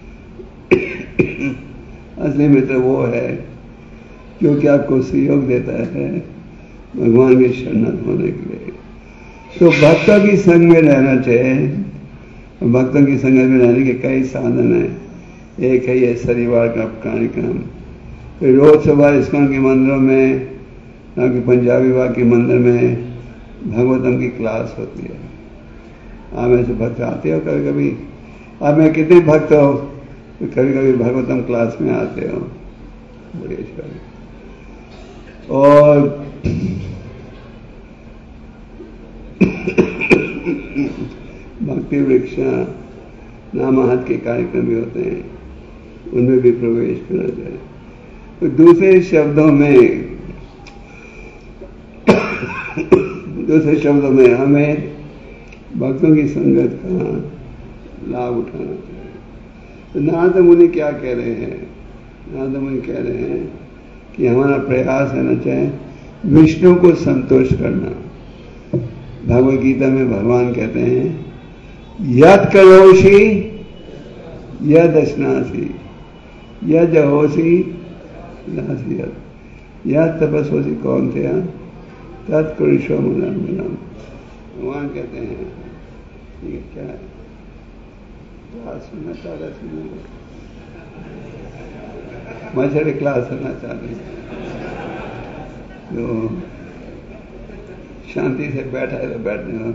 S1: असली मित्र वो है जो कि आपको सहयोग देता है भगवान के शरणत होने के लिए। तो भक्तों की संग में रहना चाहिए। भक्तों की संगत में रहने के कई साधन हैं। एक है ये शनिवार का कार्यक्रम, फिर रोज सुबह इस्कॉन के मंदिरों में, कि पंजाबी बाग के मंदिर में भागवतम की क्लास होती है। आप ऐसे भक्त आते हो कभी कभी? आप में कितने भक्त हो तो कभी कभी भागवतम क्लास में आते हो? बड़ी अच्छा। और भक्ति वृक्षा नामाहत के कार्यक्रम भी होते हैं, उनमें भी प्रवेश करना चाहिए। तो दूसरे शब्दों में हमें भक्तों की संगत का लाभ उठाना चाहिए। तो नारद मुनि क्या कह रहे हैं? नारद मुनि कह रहे हैं कि हमारा प्रयास रहना चाहिए विष्णु को संतोष करना। भगवद गीता में भगवान कहते हैं यद करोषि यद अश्नासी यद होसी नासी यद तपस्वसी कौन थे तत्कुरुषो मुनम। भगवान कहते हैं ये क्या है? क्लास सुनना चाह रहा सुनना, मैं क्लास सुनना चाह रही तो शांति से बैठा है तो बैठने दो।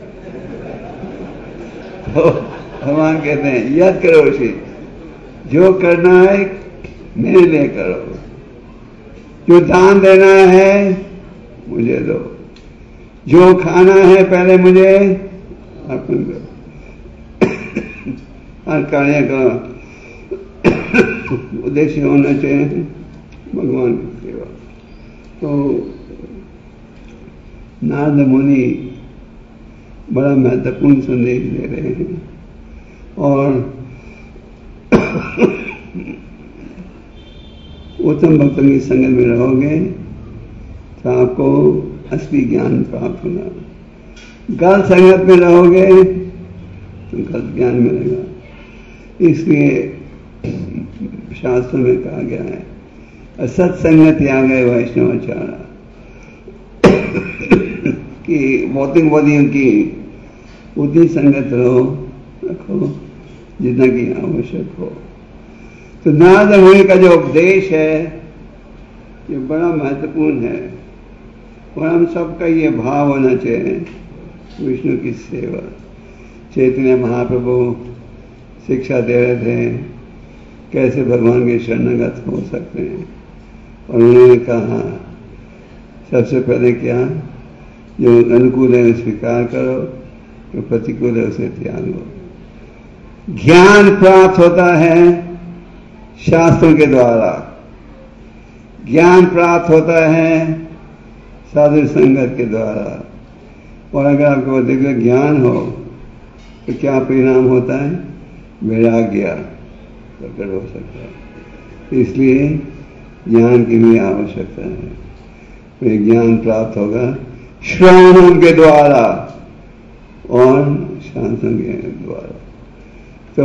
S1: तो भगवान कहते हैं याद करो उसी, जो करना है मेरे लिए करो, जो दान देना है मुझे दो, जो खाना है पहले मुझे अर्पण करो, हर कार्य का उद्देश्य होना चाहिए भगवान की सेवा। तो नारद मुनि बड़ा महत्वपूर्ण संदेश दे रहे हैं। और उत्तम भक्तों की संगत में रहोगे तो आपको असली ज्ञान प्राप्त होगा। गलत संगत में रहोगे तो गलत ज्ञान मिलेगा। इसलिए शास्त्रों में कहा गया है असत्संगत त्याग है वैष्णवाचारा, कि भौतिकवादियों की उतनी संगत रखो जितना कि आवश्यक हो। तो नारद मुनि का जो उपदेश है ये बड़ा महत्वपूर्ण है और हम सबका ये भाव होना चाहिए विष्णु की सेवा। चैतन्य महाप्रभु शिक्षा दे रहे थे कैसे भगवान के शरणागत हो सकते हैं, और उन्होंने कहा सबसे पहले क्या, जो अनुकूल है स्वीकार करो, जो प्रतिकूल है उसे त्यागो। ज्ञान प्राप्त होता है शास्त्रों के द्वारा, ज्ञान प्राप्त होता है साधु संगत के द्वारा। और अगर आपको दिव्य ज्ञान हो तो क्या परिणाम होता है? वैराग्य प्रकट हो सकता है। इसलिए ज्ञान की भी आवश्यकता है। तो ज्ञान प्राप्त होगा श्रवणों के द्वारा और शास्त्रों के द्वारा। तो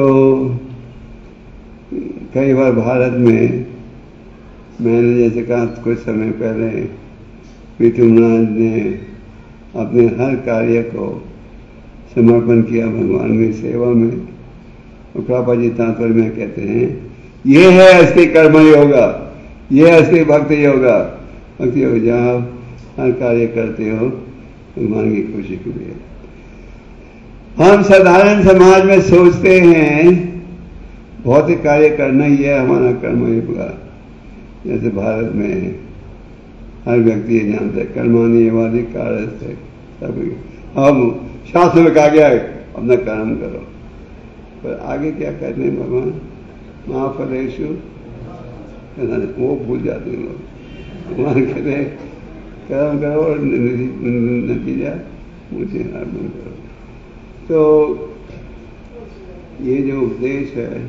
S1: कई बार भारत में मैंने जैसे कहा कुछ समय पहले पृथ्वीराज ने अपने हर कार्य को समर्पण किया भगवान की सेवा में। और प्रभुपाद जी तात्पर्य में कहते हैं ये है असली कर्म योगा, ये असली भक्ति योगा। भक्ति योग जहाँ हर कार्य करते हो भगवान की खुशी के लिए। हम साधारण समाज में सोचते हैं भौतिक कार्य करना ही है हमारा कर्म योगा। जैसे भारत में हर व्यक्ति ये जानता है कर्माणि वादी कार्य से सभी, हम शास्त्र में कहा गया है अपना कर्म करो, पर आगे क्या कहते हैं भगवान, महाफलेषु वो भूल जाते हैं लोग। भगवान कहते हैं कर्म करो और नतीजा मुझे अर्पण करो। तो ये जो उपदेश है,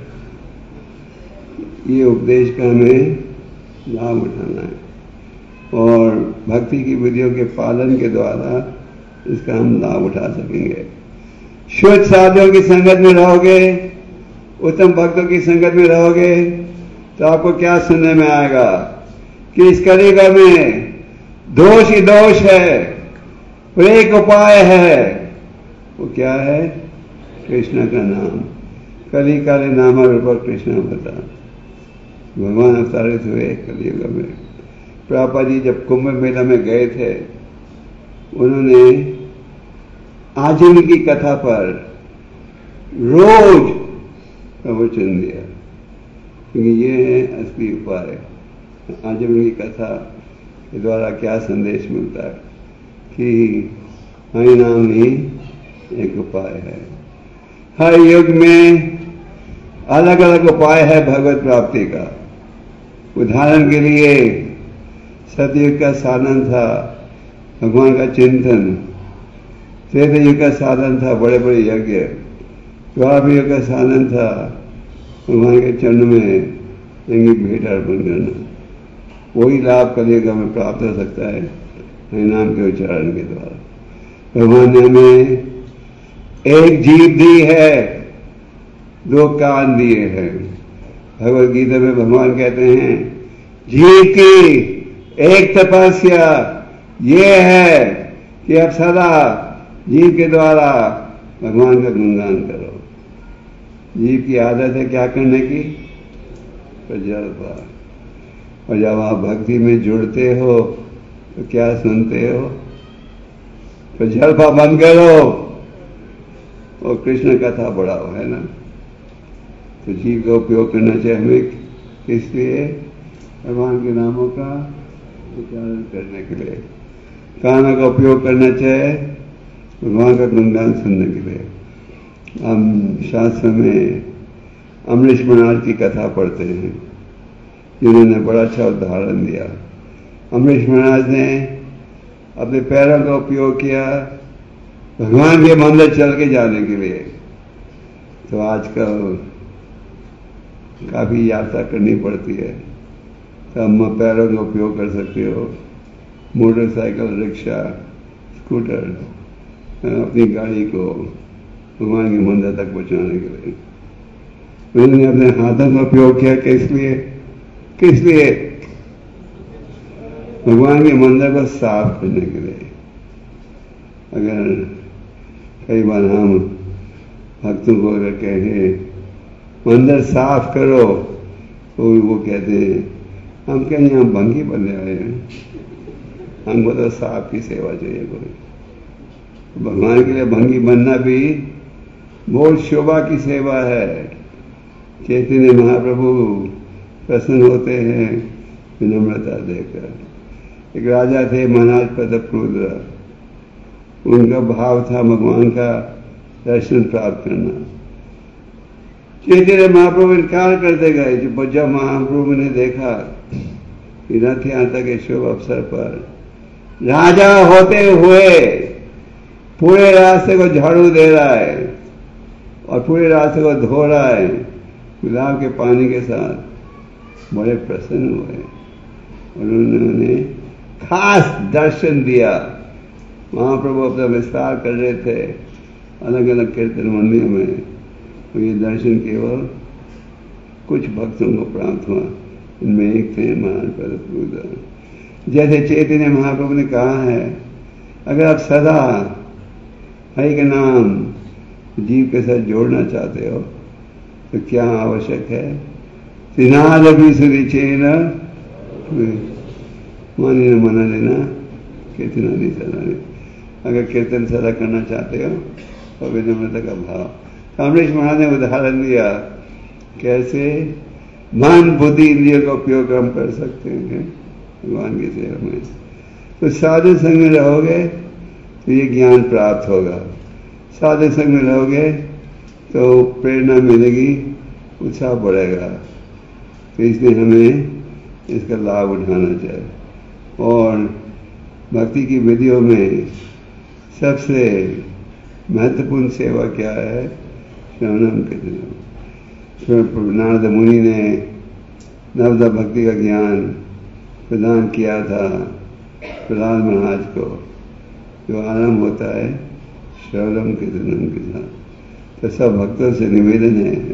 S1: ये उपदेश का हमें लाभ उठाना है और भक्ति की विधियों के पालन के द्वारा इसका हम लाभ उठा सकेंगे। शुद्ध साधुओं की संगत में रहोगे, उत्तम भक्तों की संगत में रहोगे तो आपको क्या सुनने में आएगा कि इस कलियुग में दोष ही दोष है, और एक उपाय है। वो क्या है? कृष्ण का नाम। कली काले नाम रूप कृष्ण अवतार, भगवान अवतारित हुए कलियुग में। प्रभुपाद जी जब कुंभ मेला में गए थे, उन्होंने आजीवन की कथा पर रोज प्रवचन दिया, क्योंकि ये है असली उपाय। आजीवन की कथा के द्वारा क्या संदेश मिलता है कि हरि नाम ही एक उपाय है। हर युग में अलग अलग उपाय है भगवत प्राप्ति का। उदाहरण के लिए सतयुग का साधन था भगवान का चिंतन, त्रेता युग का साधन था बड़े बड़े यज्ञ, द्वापर युग का साधन था भगवान के चरण में भेंट अर्पण करना। वही लाभ कलियुग में प्राप्त हो सकता है हरि नाम के उच्चारण के द्वारा। भगवान ने हमें एक जीभ दी है, दो कान दिए हैं। भगवद गीता में भगवान कहते हैं जीव की एक तपस्या ये है कि अब सदा जीव के द्वारा भगवान का गुणगान करो। जीव की आदत है क्या करने की? प्रजल्पा। और जब आप भक्ति में जुड़ते हो तो क्या सुनते हो? प्रजल्पा बंद करो और कृष्ण कथा बढ़ाओ, है ना। तो जीव का उपयोग करना चाहिए हमें, इसलिए भगवान के नामों का उच्चारण करने के लिए। कानों का उपयोग करना चाहिए भगवान का गुणगान सुनने के लिए। हम शास्त्र में अमरीश महाराज की कथा पढ़ते हैं, जिन्होंने बड़ा अच्छा उदाहरण दिया। अमरीश महाराज ने अपने पैरों का उपयोग किया भगवान के मंदिर चल के जाने के लिए। तो आजकल काफी यात्रा करनी पड़ती है, तो हम पैरों का उपयोग कर सकते हो, मोटरसाइकिल, रिक्शा, स्कूटर, अपनी गाड़ी को भगवान के मंदिर तक पहुंचाने के लिए। उन्होंने अपने हाथों का उपयोग किया किस लिए? भगवान के मंदिर को साफ करने के लिए। अगर कई बार हम भक्तों को अगर कहें मंदिर साफ करो तो वो कहते हैं हम कहीं यहाँ भंगी बनने आए हैं, हमको तो साफ की सेवा चाहिए कोई। भगवान के लिए भंगी बनना भी बहुत शोभा की सेवा है। चैतन्य महाप्रभु प्रसन्न होते हैं विनम्रता देकर। एक राजा थे महाराज प्रतापरुद्र, उनका भाव था भगवान का दर्शन प्राप्त करना। चैतन्य महाप्रभु इनकार करते गए। जब महाप्रभु ने देखा कि रथ यहाँ तक के शुभ अवसर पर राजा होते हुए पूरे रास्ते को झाड़ू दे रहा है और पूरे रास्ते को धो रहा है गुलाब के पानी के साथ, बड़े प्रसन्न हुए और उन्होंने खास दर्शन दिया। महाप्रभु अपना विस्तार कर रहे थे अलग अलग कीर्तन मंदिरों में, तो ये दर्शन केवल कुछ भक्तों को प्राप्त हुआ। इनमें एक थे महाराज प्रतापरुद्र। जैसे चैतन्य महाप्रभु ने कहा है, अगर आप सदा हरि के नाम जीव के साथ जोड़ना चाहते हो तो क्या आवश्यक है? त्रिनाद भी सुनिचेन मानी न मना लेना कीर्तना नहीं सदा नहीं। अगर कीर्तन सदा करना चाहते हो तो विनम्रता का भाव। कामरेश महाराज ने उदाहरण दिया कैसे मन बुद्धि इंद्रियों का उपयोग हम कर सकते हैं भगवान की सेवा में। तो साधु संग में रहोगे तो ये ज्ञान प्राप्त होगा, साधु संग में रहोगे तो प्रेरणा मिलेगी, उत्साह बढ़ेगा। तो इसलिए हमें इसका लाभ उठाना चाहिए। और भक्ति की विधियों में सबसे महत्वपूर्ण सेवा क्या है? श्रवणम कीर्तनम। नारद मुनि ने नवदा भक्ति का ज्ञान प्रदान किया था प्रहलाद महाराज को, जो आरंभ होता है श्रवणम कीर्तनम के साथ। तो सब भक्तों से निवेदन है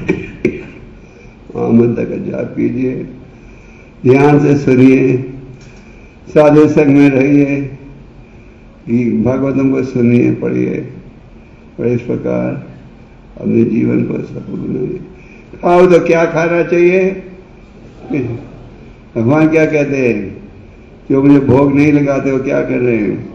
S1: आमंत्र का जाप कीजिए, ध्यान से सुनिए, साधु संग में रहिए, भागवतम को सुनिए, पढ़िए और इस प्रकार अपने जीवन को सफल बनाइए। खाओ तो क्या खाना चाहिए? भगवान क्या कहते हैं? जो मुझे भोग नहीं लगाते हो क्या कर रहे हैं?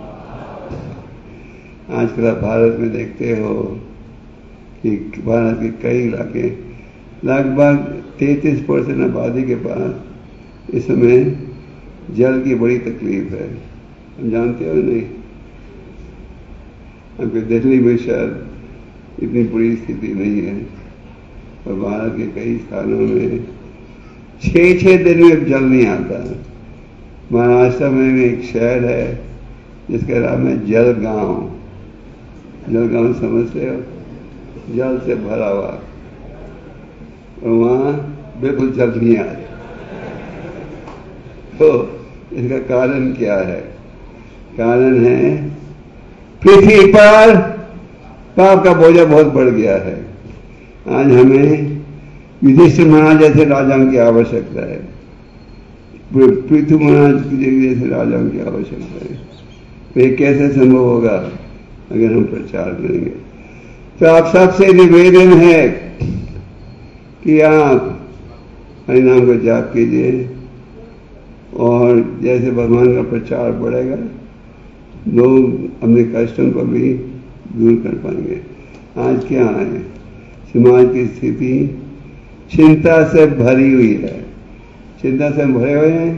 S1: आजकल आप भारत में देखते हो कि भारत के कई इलाके लगभग 33% आबादी के पास इस समय जल की बड़ी तकलीफ है। हम जानते हो नहीं? आपके दिल्ली में शायद इतनी बुरी स्थिति नहीं है, और भारत के कई स्थानों में 6-6 दिन में जल नहीं आता। महाराष्ट्र में एक शहर है जिसका नाम है जलगांव। जलगांव समझते हो? जल से भरा हुआ, और वहां बिल्कुल जल नहीं आ रहा। तो इसका कारण क्या है? कारण है पृथ्वी पर पाप का बोझा बहुत बढ़ गया है। आज हमें युधिष्ठिर महाराज जैसे राजाओं की आवश्यकता है, पृथु महाराज जैसे राजाओं की आवश्यकता है। तो ये कैसे संभव होगा अगर हम प्रचार करेंगे? तो आप सबसे निवेदन है कि आप हरिनाम को जाप कीजिए, और जैसे भगवान का प्रचार बढ़ेगा लोग अपने कष्टों को भी दूर कर पाएंगे। आज क्या है? समाज की स्थिति चिंता से भरी हुई है। चिंता से भरे हुए हैं,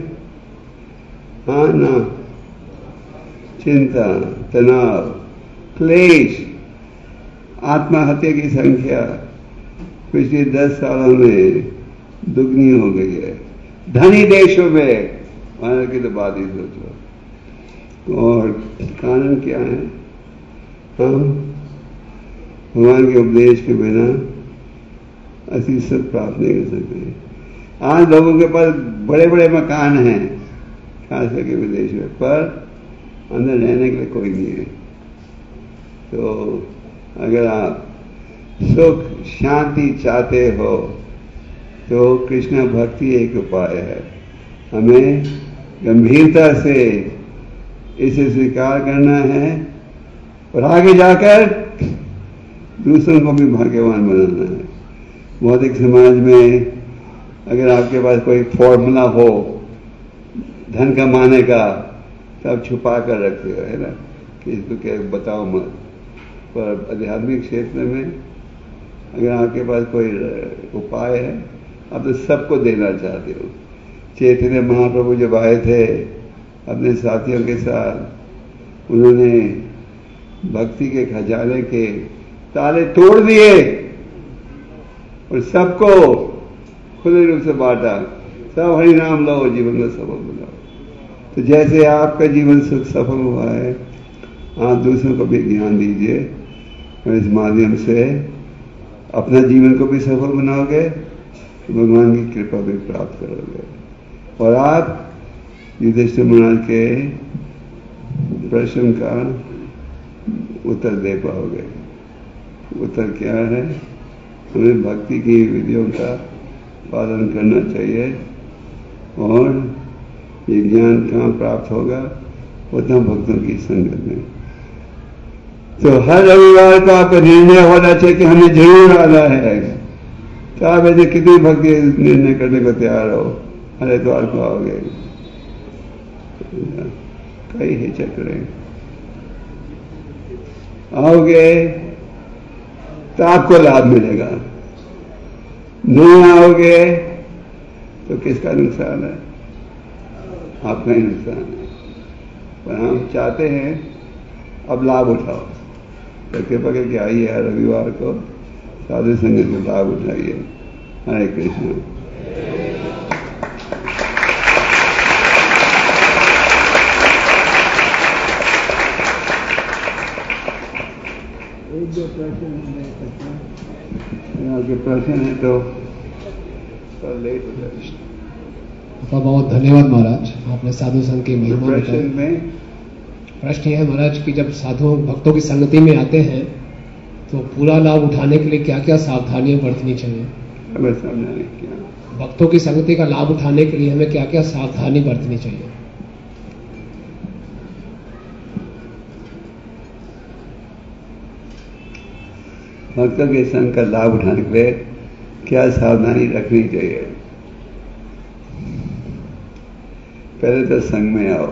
S1: हाँ ना? चिंता, तनाव, क्लेश, आत्महत्या की संख्या पिछले 10 सालों में दुगनी हो गई है। धनी देशों में, भारत की तो बात ही सोचो। और कारण क्या है? हम भगवान के उपदेश के बिना असली सुख प्राप्त नहीं कर सकते। आज लोगों के पास बड़े बड़े मकान हैं, खास करके विदेश में, पर अंदर रहने के लिए कोई नहीं है। तो अगर आप सुख शांति चाहते हो तो कृष्ण भक्ति एक उपाय है। हमें गंभीरता से इसे स्वीकार करना है और आगे जाकर दूसरों को भी भाग्यवान बनाना है। भौतिक समाज में अगर आपके पास कोई फॉर्मूला हो धन कमाने का, तो आप छुपा कर रखते हो, है ना, कि इसको क्या बताओ मत। पर आध्यात्मिक क्षेत्र में अगर आपके पास कोई उपाय है, आप तो सबको देना चाहते हो। चैतन्य महाप्रभु जब आए थे अपने साथियों के साथ, उन्होंने भक्ति के खजाने के ताले तोड़ दिए और सबको खुले रूप से बांटा। सब हरि नाम लो, जीवन में सफल बनाओ। तो जैसे आपका जीवन सुख सफल हुआ है, आप दूसरों को भी ज्ञान दीजिए, और इस माध्यम से अपना जीवन को भी सफल बनाओगे, तो भगवान की कृपा भी प्राप्त करोगे, और आप युधिष्ठिर महाराज के प्रश्न का उत्तर दे पाओगे। उत्तर क्या है? हमें भक्ति की विधियों का पालन करना चाहिए, और ये ज्ञान कहाँ प्राप्त होगा? उतना भक्तों की संगत में। तो हर रविवार को आपका निर्णय होना चाहिए कि हमें जरूर आना है। तो आप ऐसे कितनी भक्ति निर्णय करने को तैयार हो, हरिद्वार को आओगे, कई हिचक रहे, आओगे तो आपको लाभ मिलेगा, नहीं आओगे तो किसका नुकसान है? आपका ही नुकसान है। पर हम चाहते हैं अब लाभ उठाओ, तो कृपा करके आइए हर रविवार को साधु संगत का लाभ उठाइए। हरे कृष्ण। एक दो प्रश्न आपके प्रश्न है तो लेट हो जाए।
S3: आपका बहुत धन्यवाद महाराज, आपने साधु संघ की महिमा बताई। प्रश्न यह है महाराज कि जब साधु भक्तों की संगति में आते हैं तो पूरा लाभ उठाने के लिए क्या क्या सावधानियां बरतनी चाहिए? भक्तों की संगति का लाभ उठाने के लिए हमें क्या क्या सावधानी बरतनी चाहिए?
S1: भक्तों के संग का लाभ उठाने के लिए क्या सावधानी रखनी चाहिए? पहले तो संग में आओ,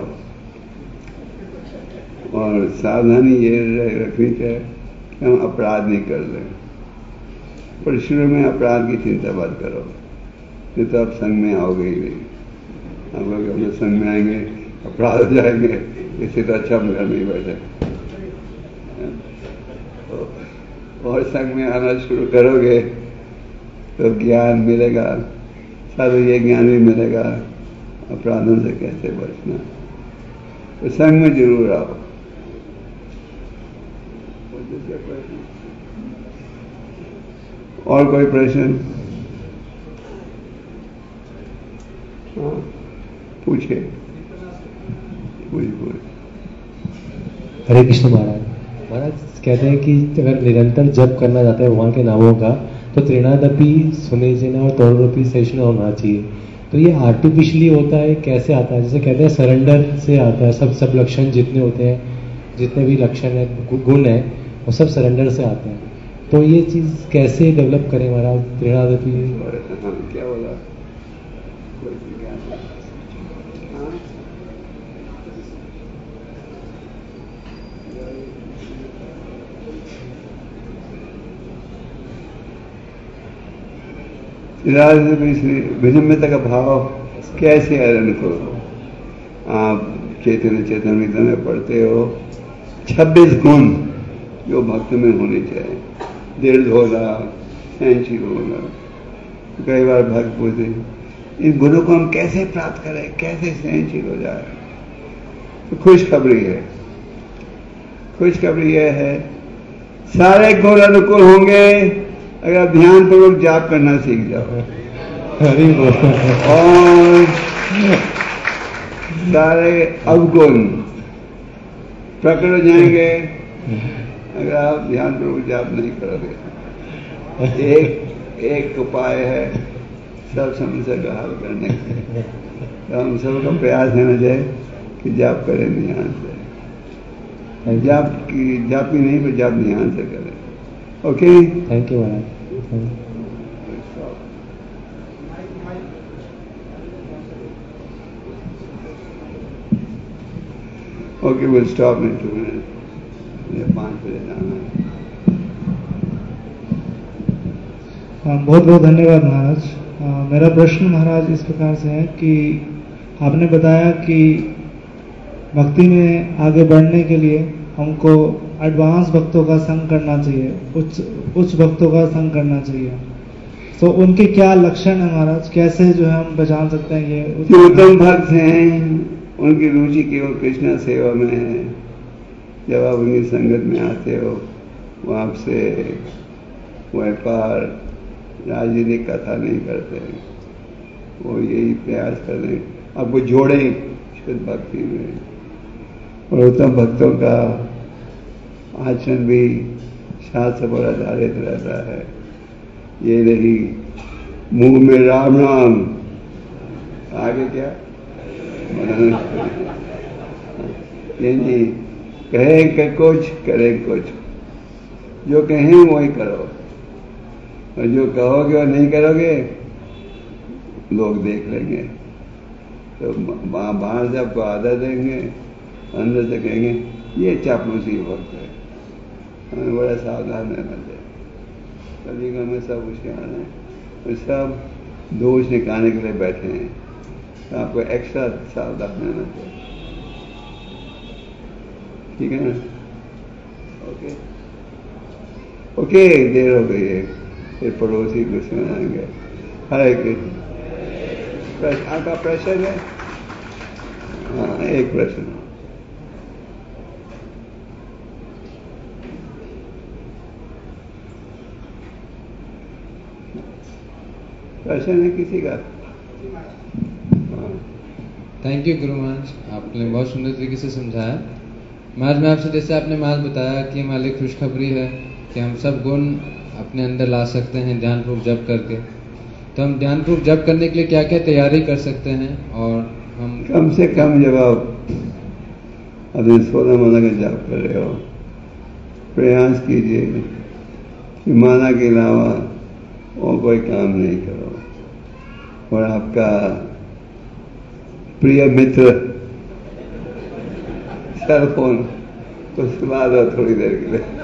S1: और सावधानी ये रखनी चाहिए कि हम अपराध नहीं कर दें। पर शुरू में अपराध की चिंता मत करो, नहीं तो आप संग में आओगे ही नहीं। आप लोग अपने संग में आएंगे अपराध हो जाएंगे, इससे तो अच्छा हम घर में ही बैठे। और संग में आना शुरू करोगे तो ज्ञान मिलेगा, साथ ये ज्ञान भी मिलेगा अपराधों से कैसे बचना। तो संग में जरूर आओ। और कोई प्रश्न? हाँ, पूछे।
S4: हरे कृष्ण महाराज। महाराज कहते हैं कि अगर निरंतर जप करना चाहते हैं भगवान के नामों का तो त्रिनादपि सुनेजना और तरुणपि सहिष्णु होना चाहिए। तो ये आर्टिफिशियली होता है, कैसे आता है? जैसे कहते हैं सरेंडर से आता है, सब लक्षण जितने होते हैं, जितने भी लक्षण है, गुण है, वो सब सरेंडर से आते हैं। तो ये चीज कैसे डेवलप करें महाराज? त्रिनादपि
S1: क्या बोला? विनम्रता का भाव कैसे है उनको? आप चैतन्य चेतन में पढ़ते हो 26 गुण जो भक्त में होने चाहिए। दृढ़ होना, सहनशील होना। कई बार भक्त पूछते इन गुणों को हम कैसे प्राप्त करें, कैसे सहनशील हो जाए? तो खुशखबरी है, खुशखबरी यह है सारे गुण अनुकूल होंगे अगर आप ध्यान पूर्वक जाप करना सीख जाओ। और सारे अवगुण प्रकट हो जाएंगे अगर आप ध्यान पूर्वक जाप नहीं करोगे। एक उपाय है सब समस्या का हल करने का। तो हम सबका प्रयास होना चाहिए कि जाप करें ध्यान से। जाप ही नहीं पर जाप ध्यान से करें। Okay,
S4: thank you Maharaj.
S1: Okay, we'll stop in 2 minutes. मुझे 5 बजे जाना है।
S2: बहुत बहुत धन्यवाद महाराज। मेरा प्रश्न महाराज इस प्रकार से है कि आपने बताया कि भक्ति में आगे बढ़ने के लिए हमको एडवांस भक्तों का संग करना चाहिए, उच्च भक्तों का संग करना चाहिए। तो उनके क्या लक्षण है महाराज? कैसे जो है हम पहचान सकते हैं ये
S1: जो उत्तम भक्त हैं? उनकी रुचि केवल कृष्ण सेवा में है। जब आप उनकी संगत में आते हो वो आपसे व्यापार राजनीतिक कथा नहीं करते, वो यही प्रयास करते आपको जोड़े शुद्ध भक्ति में। और उत्तम भक्तों का आचरण भी शास्त्र पर आधारित रहता है। ये नहीं मुंह में राम राम, आगे क्या? ये नहीं कहें कुछ करें कुछ, जो कहें वही करो, और जो कहोगे और नहीं करोगे लोग देख लेंगे। तो बाहर से आपको आदर देंगे, अंदर से कहेंगे ये चापलूसी वक्त है, हमें बड़ा सावधान रहना चाहिए। कभी में सब होशियार हैं, और सब दोष निकालने के लिए बैठे हैं, तो आपको एक्स्ट्रा सावधान रहना चाहिए। ठीक है ना? ओके ओके, देर हो गई है, फिर पड़ोसी गुस्से में आएंगे। हरे कृष्ण। आपका प्रश्न है? हाँ, एक प्रश्न। प्रश्न है किसी का?
S5: थैंक यू गुरु महाराज, आपने बहुत सुंदर तरीके से समझाया। महाराज मैं आपसे, जैसे आपने महाराज बताया कि मालिक खुशखबरी है कि हम सब गुण अपने अंदर ला सकते हैं ध्यानपूर्वक जप करके, तो हम ध्यानपूर्वक जप करने के लिए क्या क्या तैयारी कर सकते हैं? और हम
S1: कम से कम जब आप अभी 16 माला का जप कर रहे हो, प्रयास कीजिए कि माला के अलावा और कोई काम नहीं करो, और आपका प्रिय मित्र सेल फोन तो सुना दो थोड़ी देर के लिए,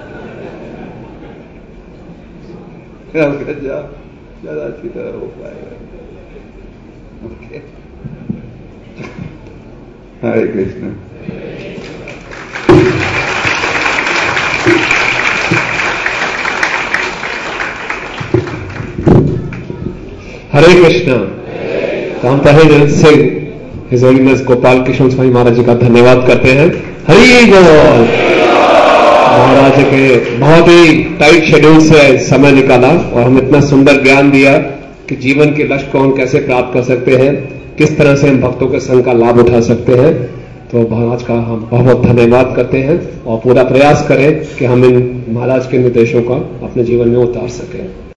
S1: आपका जप ज्यादा अच्छी तरह हो पाएगा। ओके, हरे कृष्ण।
S3: हरे कृष्णा। तो हम तहे दिल से हिज होलीनेस गोपाल कृष्ण स्वामी महाराज जी का धन्यवाद करते हैं। हरि बोल। महाराज के बहुत ही टाइट शेड्यूल से समय निकाला और हम इतना सुंदर ज्ञान दिया कि जीवन के लक्ष्य को हम कैसे प्राप्त कर सकते हैं, किस तरह से हम भक्तों के संग का लाभ उठा सकते हैं। तो महाराज का हम बहुत बहुत धन्यवाद करते हैं और पूरा प्रयास करें कि हम इन महाराज के निर्देशों का अपने जीवन में उतार सकें।